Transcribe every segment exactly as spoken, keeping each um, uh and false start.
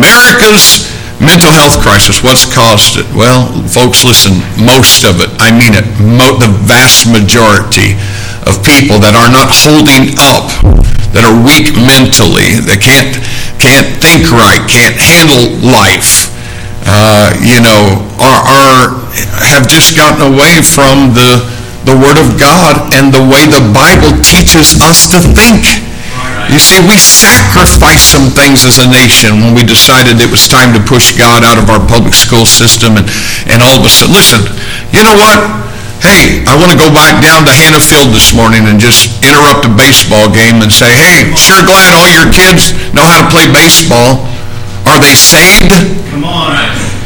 America's mental health crisis, what's caused it? Well, folks, listen, most of it, I mean it, mo- the vast majority of people that are not holding up, that are weak mentally, that can't can't think right, can't handle life, uh, you know, are, are have just gotten away from the the Word of God and the way the Bible teaches us to think. You see, we sacrificed some things as a nation when we decided it was time to push God out of our public school system, and, and all of a sudden, listen, you know what? Hey, I want to go back down to Hannah Field this morning and just interrupt a baseball game and say, hey, sure glad all your kids know how to play baseball. Are they saved? Come on.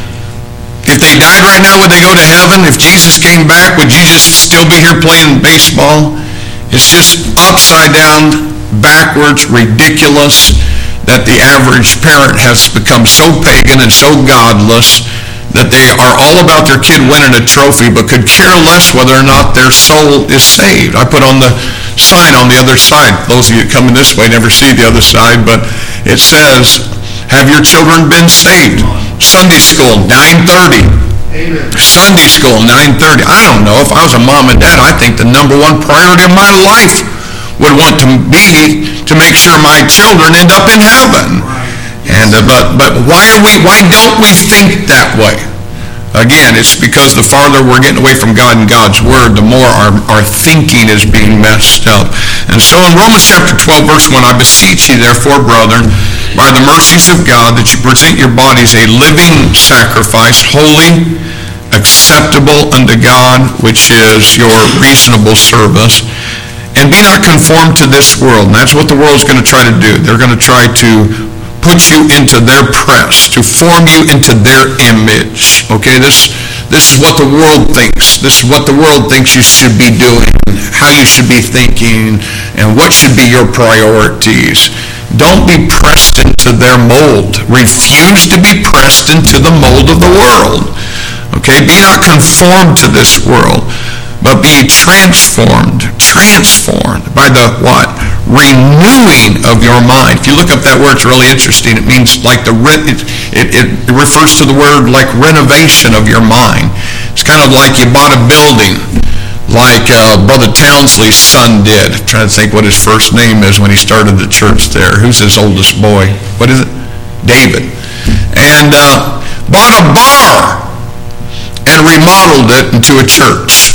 If they died right now, would they go to heaven? If Jesus came back, would Jesus still be here playing baseball? It's just upside down, backwards, ridiculous that the average parent has become so pagan and so godless that they are all about their kid winning a trophy but could care less whether or not their soul is saved. I put on the sign on the other side. Those of you coming this way never see the other side, but it says, have your children been saved? Sunday school, nine thirty. Amen. Sunday school, nine thirty. I don't know. If I was a mom and dad, I think the number one priority of my life would want to be to make sure my children end up in heaven. And uh, but but why are we? Why don't we think that way? Again, it's because the farther we're getting away from God and God's Word, the more our, our thinking is being messed up. And so in Romans chapter twelve, verse one, I beseech you, therefore, brethren, by the mercies of God, that you present your bodies a living sacrifice, holy, acceptable unto God, which is your reasonable service. And be not conformed to this world. And that's what the world's going to try to do. They're going to try to put you into their press, to form you into their image. Okay, this this is what the world thinks. This is what the world thinks you should be doing, how you should be thinking, and what should be your priorities. Don't be pressed into their mold. Refuse to be pressed into the mold of the world. Okay, be not conformed to this world, but be transformed, transformed by the what? Renewing of your mind. If you look up that word, it's really interesting. It means like the, it, it, it refers to the word like renovation of your mind. It's kind of like you bought a building, like uh, Brother Townsley's son did. I'm trying to think what his first name is when he started the church there. Who's his oldest boy? What is it? David. And uh, bought a bar and remodeled it into a church.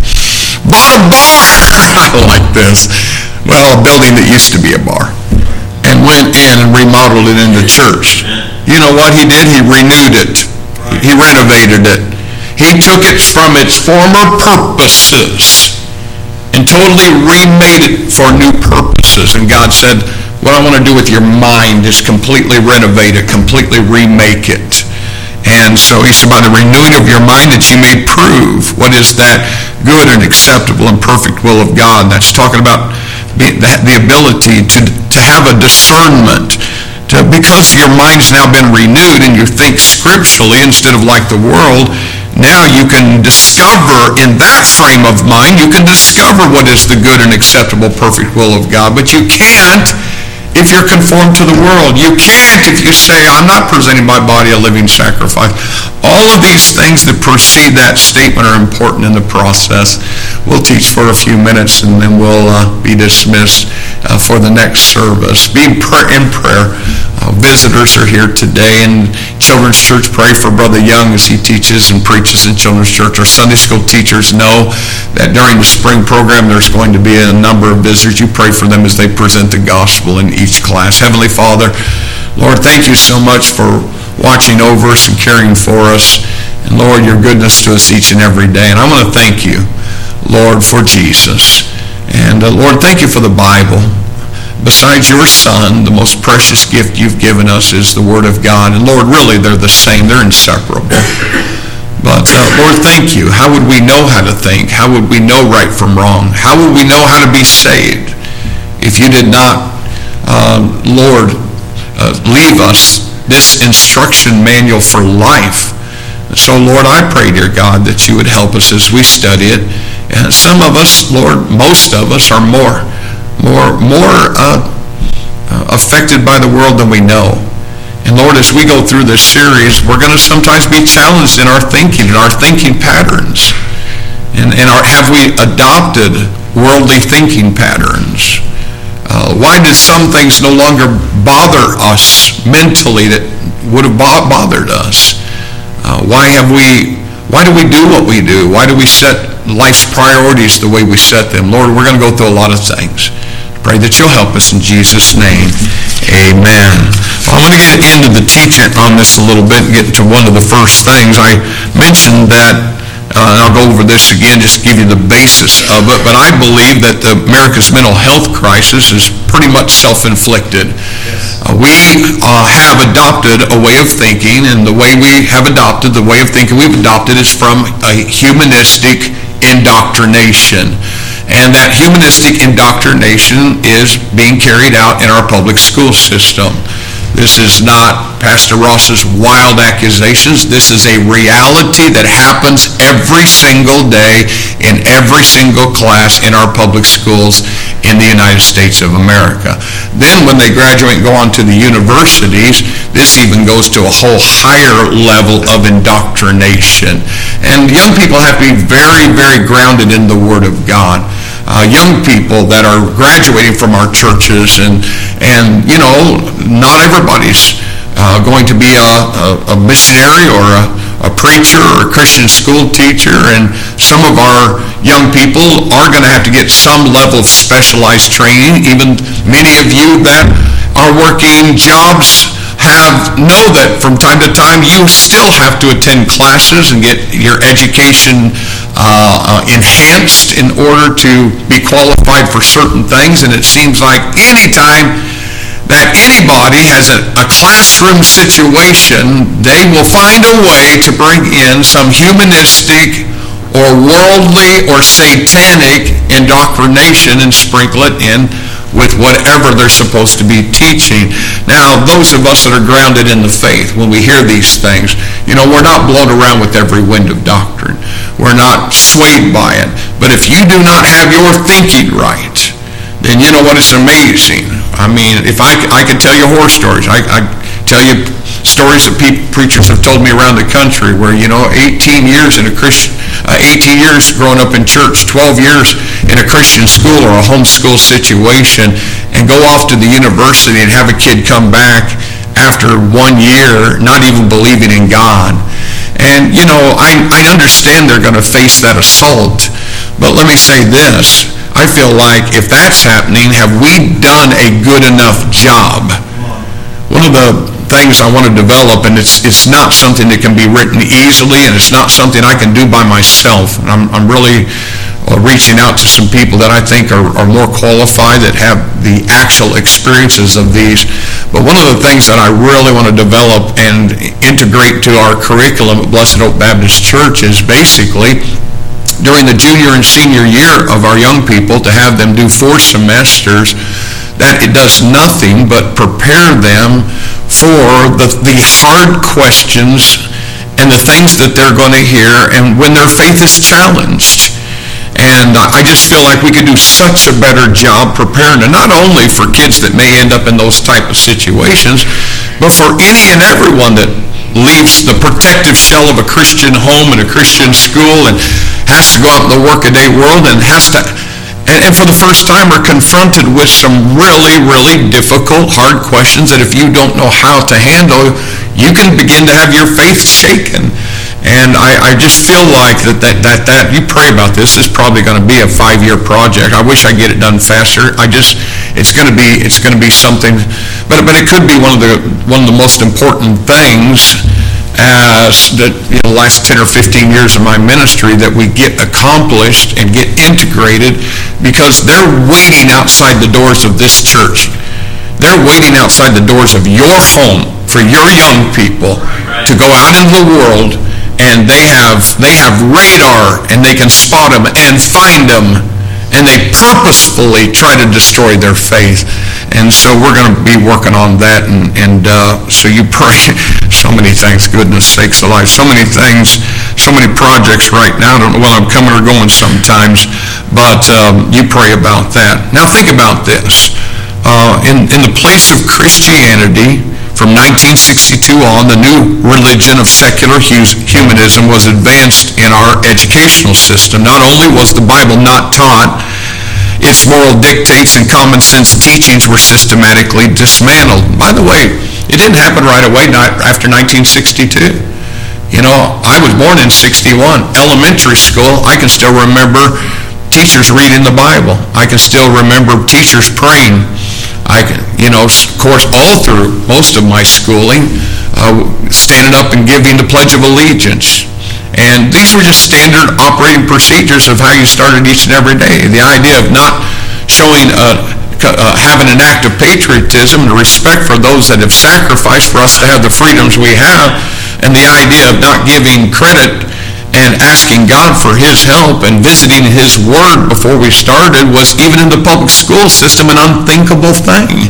Bought a bar, I like this, well, a building that used to be a bar, and went in and remodeled it into church. You know what he did? He renewed it. He renovated it. He took it from its former purposes and totally remade it for new purposes. And God said, what I want to do with your mind is completely renovate it, completely remake it. And so he said, by the renewing of your mind, that you may prove what is that good and acceptable and perfect will of God. That's talking about the, the ability to, to have a discernment. To, because your mind's now been renewed and you think scripturally instead of like the world, now you can discover in that frame of mind, you can discover what is the good and acceptable, perfect will of God. But you can't if you're conformed to the world. You can't if you say, I'm not presenting my body a living sacrifice. All of these things that precede that statement are important in the process. We'll teach for a few minutes and then we'll uh, be dismissed uh, for the next service. Be in prayer. In prayer. Uh, visitors are here today, and Children's Church, pray for Brother Young as he teaches and preaches in Children's Church. Our Sunday school teachers know that during the spring program there's going to be a number of visitors. You pray for them as they present the gospel in each class. Heavenly Father, Lord, thank you so much for watching over us and caring for us. And Lord, your goodness to us each and every day. And I want to thank you, Lord, for Jesus. And uh, Lord, thank you for the Bible. Besides your Son, the most precious gift you've given us is the Word of God. And Lord, really, they're the same. They're inseparable. But uh, Lord, thank you. How would we know how to think? How would we know right from wrong? How would we know how to be saved if you did not, uh, Lord, uh, leave us this instruction manual for life? So, Lord, I pray, dear God, that you would help us as we study it. And some of us, Lord, most of us are more more more uh, uh, affected by the world than we know. And Lord, as we go through this series, we're going to sometimes be challenged in our thinking, in our thinking patterns. And, and our, have we adopted worldly thinking patterns? Uh, why did some things no longer bother us mentally that would have bothered us? Uh, why have we, why do we do what we do? Why do we set life's priorities the way we set them? Lord, we're going to go through a lot of things. Pray that you'll help us in Jesus' name. Amen. Well, I'm going to get into the teaching on this a little bit and get to one of the first things. I mentioned that, uh, and I'll go over this again just to give you the basis of it, but I believe that the America's mental health crisis is pretty much self-inflicted. Yes. Uh, we uh, have adopted a way of thinking, and the way we have adopted, the way of thinking we've adopted is from a humanistic indoctrination. And that humanistic indoctrination is being carried out in our public school system. This is not Pastor Ross's wild accusations. This is a reality that happens every single day in every single class in our public schools in the United States of America. Then when they graduate and go on to the universities, this even goes to a whole higher level of indoctrination. And young people have to be very, very grounded in the Word of God. Uh, young people that are graduating from our churches, and, and you know, not everybody's uh, going to be a, a, a missionary or a, a preacher or a Christian school teacher, and some of our young people are going to have to get some level of specialized training. Even many of you that are working jobs have know that from time to time you still have to attend classes and get your education uh, uh, enhanced in order to be qualified for certain things. And it seems like any time that anybody has a, a classroom situation, they will find a way to bring in some humanistic or worldly or satanic indoctrination and sprinkle it in with whatever they're supposed to be teaching. Now, those of us that are grounded in the faith, when we hear these things, you know, we're not blown around with every wind of doctrine. We're not swayed by it. But if you do not have your thinking right, then you know what, it's amazing. I mean, if I, I could tell you horror stories. I, I tell you stories that people, preachers have told me around the country where, you know, eighteen years in a Christian, uh, eighteen years growing up in church, twelve years in a Christian school or a homeschool situation, and go off to the university and have a kid come back after one year not even believing in God. And, you know, I, I understand they're going to face that assault, but let me say this. I feel like if that's happening, have we done a good enough job? One of the things I want to develop, and it's it's not something that can be written easily, and it's not something I can do by myself. And I'm, I'm really uh, reaching out to some people that I think are, are more qualified, that have the actual experiences of these. But one of the things that I really want to develop and integrate to our curriculum at Blessed Hope Baptist Church is basically during the junior and senior year of our young people to have them do four semesters, that it does nothing but prepare them for the, the hard questions and the things that they're going to hear and when their faith is challenged. And I just feel like we could do such a better job preparing, and not only for kids that may end up in those type of situations, but for any and everyone that leaves the protective shell of a Christian home and a Christian school and has to go out in the workaday world and has to, and, and for the first time are confronted with some really, really difficult, hard questions that if you don't know how to handle, you can begin to have your faith shaken. And I, I just feel like that, that, that, that you pray about this, this is probably going to be a five-year project. I wish I get it done faster. I just, it's going to be, it's going to be something, but, but it could be one of the, one of the most important things as that, you know, last ten or fifteen years of my ministry that we get accomplished and get integrated, because they're waiting outside the doors of this church. They're waiting outside the doors of your home for your young people to go out into the world, and they have they have radar and they can spot them and find them, and they purposefully try to destroy their faith. And so we're going to be working on that, and, and uh, so you pray. So many things, goodness sakes alive, so many things, so many projects right now. I don't know whether I'm coming or going sometimes, but um, you pray about that. Now think about this. Uh, in, in the place of Christianity, from nineteen sixty-two on, the new religion of secular humanism was advanced in our educational system. Not only was the Bible not taught, its moral dictates and common sense teachings were systematically dismantled. By the way, it didn't happen right away after nineteen sixty-two. You know, I was born in sixty-one. Elementary school, I can still remember teachers reading the Bible. I can still remember teachers praying. I can, you know, of course, all through most of my schooling, uh, standing up and giving the Pledge of Allegiance. And these were just standard operating procedures of how you started each and every day. The idea of not showing, uh, uh, having an act of patriotism and respect for those that have sacrificed for us to have the freedoms we have, and the idea of not giving credit and asking God for His help and visiting His Word before we started was, even in the public school system, an unthinkable thing.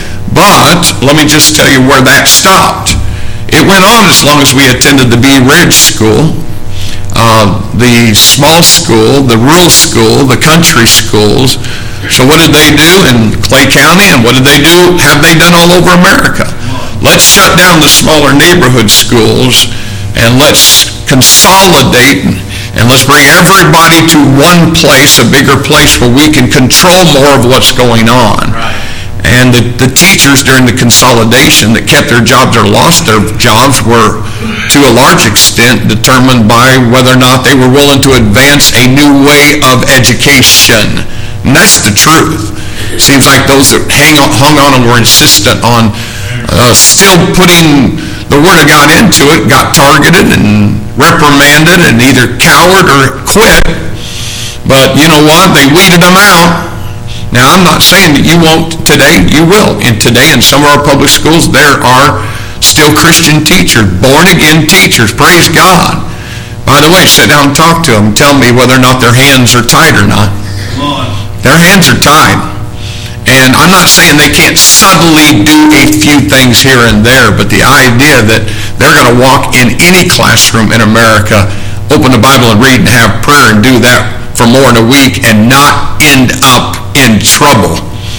But let me just tell you where that stopped. It went on as long as we attended the Bee Ridge School, uh, the small school, the rural school, the country schools. So what did they do in Clay County, and what did they do, have they done all over America? Let's shut down the smaller neighborhood schools, and let's consolidate, and let's bring everybody to one place, a bigger place where we can control more of what's going on. Right. And the, the teachers during the consolidation that kept their jobs or lost their jobs were, to a large extent, determined by whether or not they were willing to advance a new way of education. And that's the truth. It seems like those that hang on, hung on and were insistent on uh, still putting the Word of God into it got targeted and reprimanded and either cowered or quit. But you know what? They weeded them out. Now, I'm not saying that you won't today. You will. And today in some of our public schools, there are still Christian teachers, born-again teachers. Praise God. By the way, sit down and talk to them. Tell me whether or not their hands are tied or not. Come on. Their hands are tied. And I'm not saying they can't subtly do a few things here and there, but the idea that they're going to walk in any classroom in America, open the Bible and read and have prayer and do that for more than a week and not end up in trouble,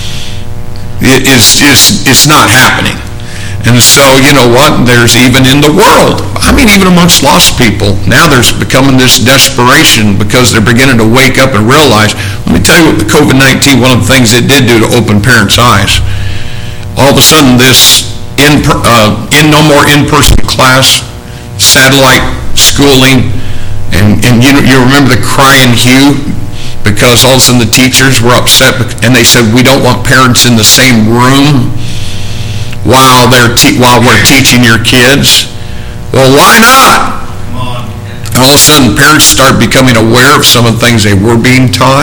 it is, is, it's not happening. And so, you know what, there's even in the world, I mean even amongst lost people, now there's becoming this desperation because they're beginning to wake up and realize. Let me tell you what the covid nineteen, one of the things it did do to open parents' eyes. All of a sudden this in, uh, in no more in-person class, satellite schooling, and, and you know, you remember the crying hue because all of a sudden the teachers were upset and they said, we don't want parents in the same room while they're te- while we're teaching your kids. Well, why not? Come on. All of a sudden, parents start becoming aware of some of the things they were being taught.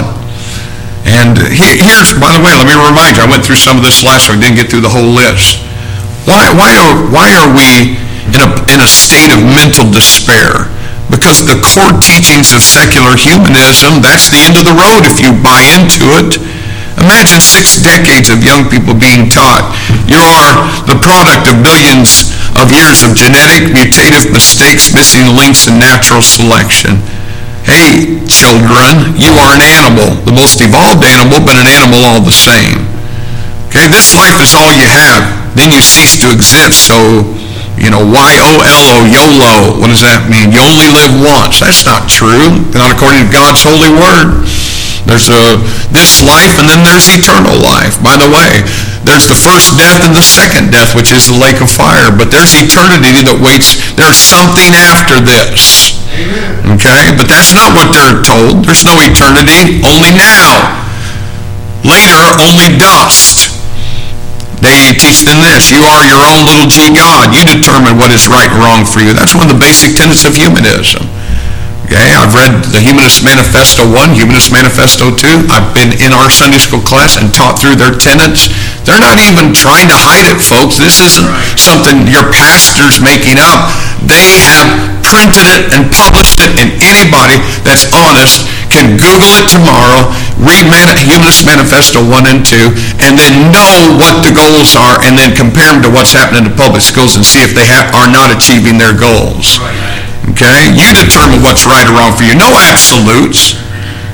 And he- here's, by the way, let me remind you, I went through some of this last week, didn't get through the whole list. Why, why, are, why are we in a, in a state of mental despair? Because the core teachings of secular humanism, that's the end of the road if you buy into it. Imagine six decades of young people being taught you are the product of billions of years of genetic, mutative mistakes, missing links, and natural selection. Hey, children, you are an animal, the most evolved animal, but an animal all the same. Okay, this life is all you have. Then you cease to exist. So, you know, Y O L O, YOLO, what does that mean? You only live once. That's not true, not according to God's holy word. There's a, this life, and then there's eternal life. By the way, there's the first death and the second death, which is the lake of fire. But there's eternity that waits. There's something after this. Okay? But that's not what they're told. There's no eternity, only now. Later, only dust. They teach them this. You are your own little G God. You determine what is right and wrong for you. That's one of the basic tenets of humanism. Okay, I've read the Humanist Manifesto one, Humanist Manifesto two. I've been in our Sunday school class and taught through their tenets. They're not even trying to hide it, folks. This isn't something your pastor's making up. They have printed it and published it, and anybody that's honest can Google it tomorrow, read Man- Humanist Manifesto one and two, and then know what the goals are, and then compare them to what's happening in the public schools and see if they have, are not achieving their goals. Okay? You determine what's right or wrong for you. No absolutes.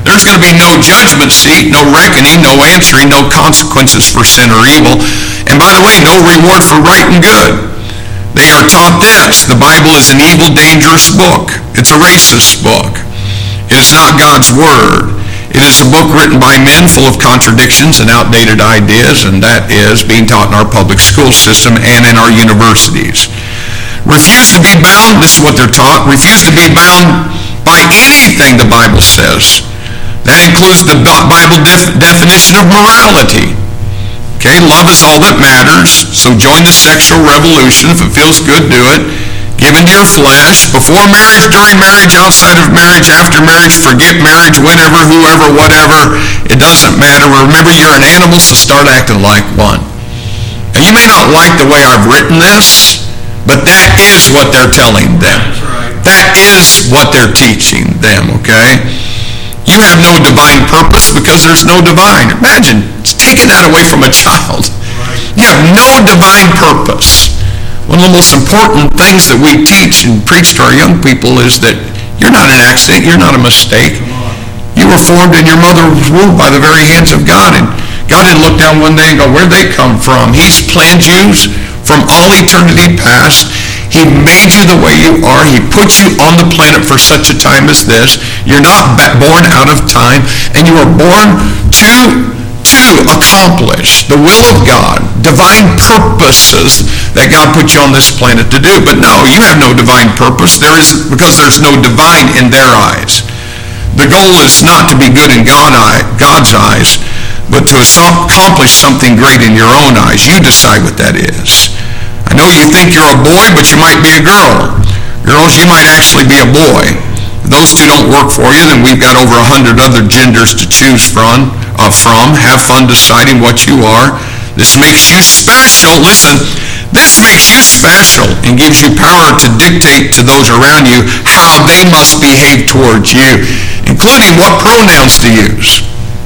There's going to be no judgment seat, no reckoning, no answering, no consequences for sin or evil. And by the way, no reward for right and good. They are taught this: the Bible is an evil, dangerous book. It's a racist book. It is not God's Word. It is a book written by men full of contradictions and outdated ideas, and that is being taught in our public school system and in our universities. Refuse to be bound, this is what they're taught, refuse to be bound by anything the Bible says. That includes the Bible def- definition of morality. Okay, love is all that matters, so join the sexual revolution. If it feels good, do it. Give into your flesh. Before marriage, during marriage, outside of marriage, after marriage, forget marriage, whenever, whoever, whatever. It doesn't matter. Remember, you're an animal, so start acting like one. Now, you may not like the way I've written this, but that is what they're telling them. That is what they're teaching them, okay? You have no divine purpose because there's no divine. Imagine taking that away from a child. You have no divine purpose. One of the most important things that we teach and preach to our young people is that you're not an accident, you're not a mistake. You were formed in your mother's womb by the very hands of God. And God didn't look down one day and go, where'd they come from? He's planned you from all eternity past. He made you the way you are. He put you on the planet for such a time as this. You're not born out of time, and you were born to to accomplish the will of God, divine purposes that God put you on this planet to do. But no, you have no divine purpose. There is, because there's no divine in their eyes. The goal is not to be good in God eye, God's eyes, but to accomplish something great in your own eyes. You decide what that is. I know you think you're a boy, but you might be a girl. Girls, you might actually be a boy. If those two don't work for you, then we've got over a hundred other genders to choose from. Uh, from. Have fun deciding what you are. This makes you special. Listen, this makes you special and gives you power to dictate to those around you how they must behave towards you, including what pronouns to use.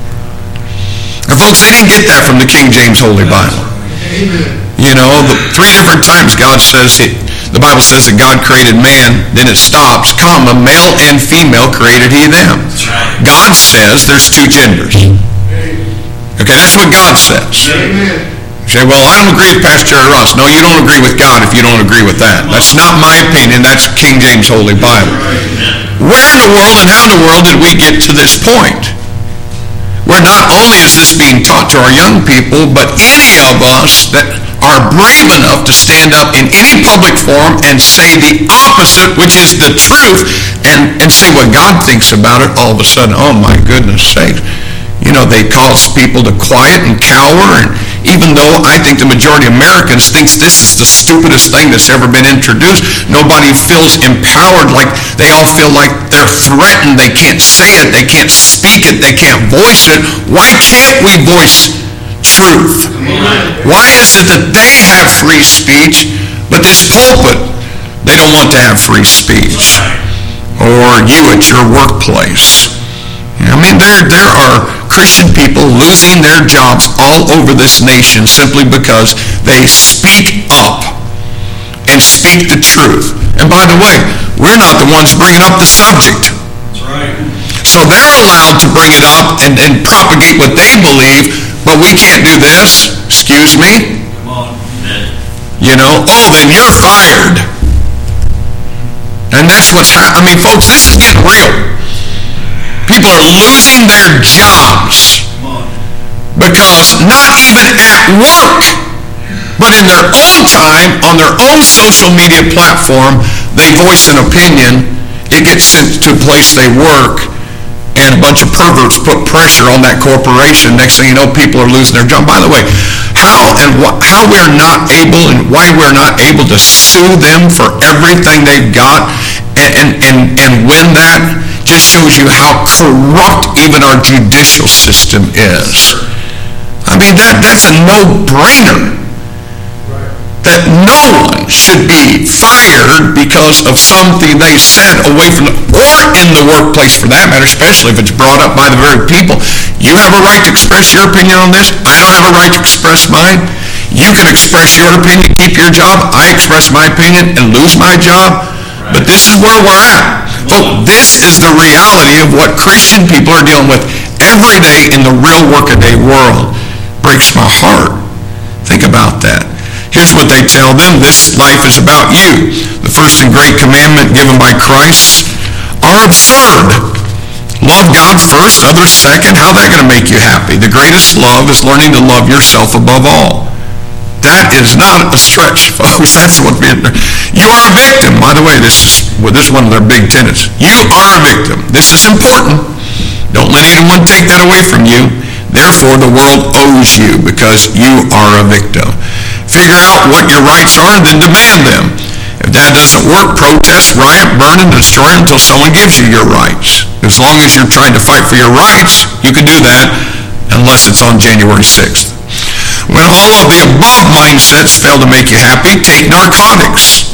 And folks, they didn't get that from the King James Holy Bible. You know, the three different times God says, it, the Bible says that God created man, then it stops, comma, male and female created he them. God says there's two genders. Okay, that's what God says. You say, well, I don't agree with Pastor Russ. No, you don't agree with God if you don't agree with that. That's not my opinion. That's King James Holy Bible. Where in the world and how in the world did we get to this point? Where not only is this being taught to our young people, but any of us that are brave enough to stand up in any public forum and say the opposite, which is the truth, and, and say what God thinks about it, all of a sudden, oh my goodness sakes. You know, they cause people to quiet and cower, and even though I think the majority of Americans thinks this is the stupidest thing that's ever been introduced, nobody feels empowered, like they all feel like they're threatened. They can't say it, they can't speak it, they can't voice it. Why can't we voice truth? Why is it that they have free speech, but this pulpit, they don't want to have free speech? Or you at your workplace. I mean, there, there are Christian people losing their jobs all over this nation simply because they speak up and speak the truth. And by the way, we're not the ones bringing up the subject. That's right. So they're allowed to bring it up and, and propagate what they believe, but we can't do this. Excuse me? Come on. You know, oh, then you're fired. And that's what's happening. I mean, folks, this is getting real. People are losing their jobs because not even at work, but in their own time, on their own social media platform, they voice an opinion. It gets sent to a place they work, and a bunch of perverts put pressure on that corporation. Next thing you know, people are losing their job. By the way, how and wh- how we're not able and why we're not able to sue them for everything they've got and, and, and, and win that just shows you how corrupt even our judicial system is. I mean, that, that's a no-brainer. That no one should be fired because of something they said away from the, or in the workplace for that matter, especially if it's brought up by the very people. You have a right to express your opinion on this. I don't have a right to express mine. You can express your opinion, keep your job. I express my opinion and lose my job. But this is where we're at. Oh, this is the reality of what Christian people are dealing with every day in the real workaday world. Breaks my heart. Think about that. Here's what they tell them. This life is about you. The first and great commandment given by Christ are absurd. Love God first, others second. How's that going to make you happy? The greatest love is learning to love yourself above all. That is not a stretch, folks. That's what being, you are a victim. By the way, this is, well, this is one of their big tenets. You are a victim. This is important. Don't let anyone take that away from you. Therefore, the world owes you because you are a victim. Figure out what your rights are and then demand them. If that doesn't work, protest, riot, burn, and destroy until someone gives you your rights. As long as you're trying to fight for your rights, you can do that unless it's on January sixth. When all of the above mindsets fail to make you happy, take narcotics.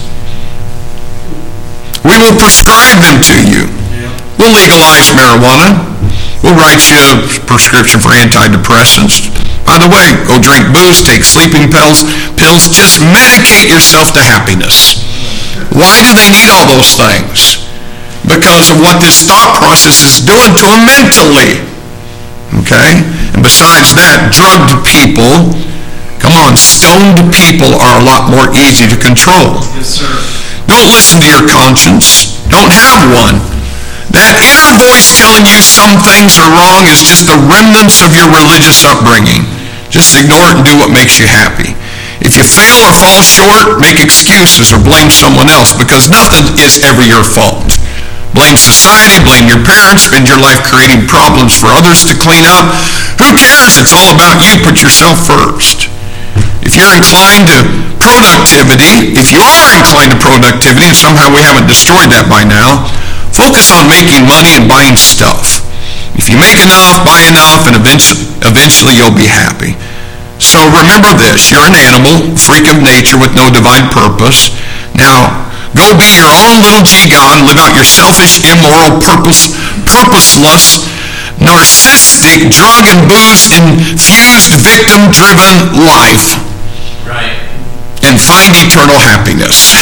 We will prescribe them to you. We'll legalize marijuana. We'll write you a prescription for antidepressants. By the way, go drink booze, take sleeping pills, pills. Just medicate yourself to happiness. Why do they need all those things? Because of what this thought process is doing to them mentally. Okay? And besides that, drugged people, come on, stoned people are a lot more easy to control. Yes, sir. Don't listen to your conscience. Don't have one. That inner voice telling you some things are wrong is just the remnants of your religious upbringing. Just ignore it and do what makes you happy. If you fail or fall short, make excuses or blame someone else because nothing is ever your fault. Blame society, blame your parents, spend your life creating problems for others to clean up. Who cares? It's all about you. Put yourself first. If you're inclined to productivity, if you are inclined to productivity, and somehow we haven't destroyed that by now, focus on making money and buying stuff. If you make enough, buy enough, and eventually, eventually you'll be happy. So remember this, you're an animal, freak of nature with no divine purpose. Now, go be your own little G God and live out your selfish, immoral, purpose, purposeless, narcissistic, drug and booze-infused, victim-driven life. Right. And find eternal happiness.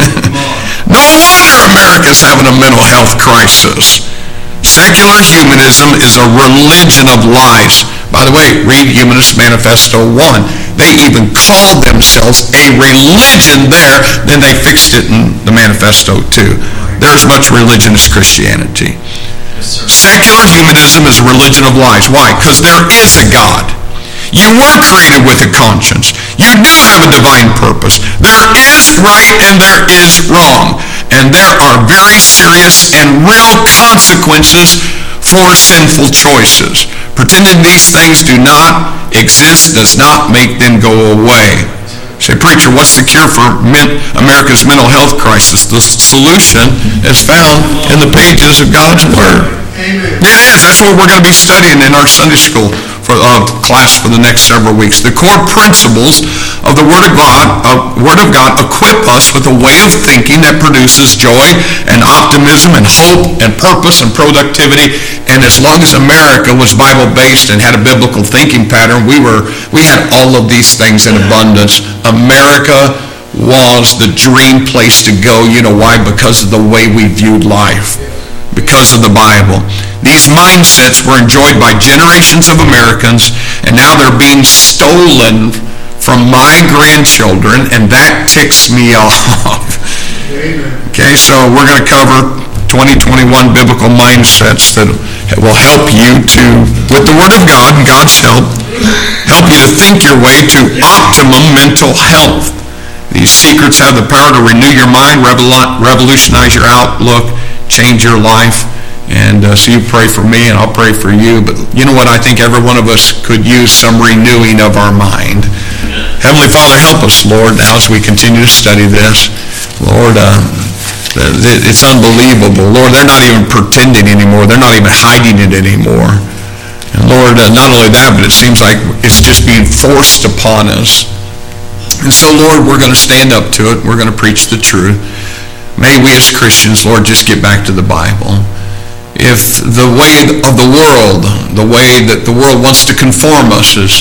No wonder America's having a mental health crisis. Secular humanism is a religion of lies. By the way, read Humanist Manifesto one. They even called themselves a religion there, then they fixed it in the Manifesto two. They're as much religion as Christianity. Yes, sir. Secular humanism is a religion of lies. Why? Because there is a God. You were created with a conscience. You do have a divine purpose. There is right and there is wrong. And there are very serious and real consequences for sinful choices. Pretending these things do not exist does not make them go away. Say, preacher, what's the cure for men, America's mental health crisis? The solution is found in the pages of God's Word. Amen. It is. That's what we're going to be studying in our Sunday school for uh, class for the next several weeks. The core principles of the Word of God, uh, Word of God equip us with a way of thinking that produces joy and optimism and hope and purpose and productivity. And as long as America was Bible-based and had a biblical thinking pattern, we were we had all of these things in abundance. America was the dream place to go. You know why? Because of the way we viewed life. Because of the Bible. These mindsets were enjoyed by generations of Americans, and now they're being stolen from my grandchildren, and that ticks me off. Okay, so we're going to cover twenty twenty-one biblical mindsets that will help you to, with the Word of God and God's help, help you to think your way to optimum mental health. These secrets have the power to renew your mind, revolutionize your outlook, change your life. And uh, so you pray for me and I'll pray for you. But you know what? I think every one of us could use some renewing of our mind. Heavenly Father, help us, Lord, now as we continue to study this. Lord, uh, it's unbelievable. Lord, they're not even pretending anymore. They're not even hiding it anymore. And Lord, uh, not only that, but it seems like it's just being forced upon us. And so, Lord, we're going to stand up to it. We're going to preach the truth. May we as Christians, Lord, just get back to the Bible. If the way of the world, the way that the world wants to conform us is,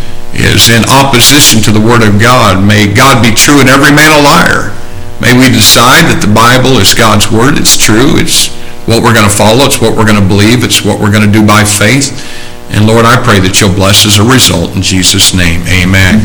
is in opposition to the Word of God, may God be true and every man a liar. May we decide that the Bible is God's Word. It's true. It's what we're going to follow. It's what we're going to believe. It's what we're going to do by faith. And Lord, I pray that you'll bless as a result. In Jesus' name, amen.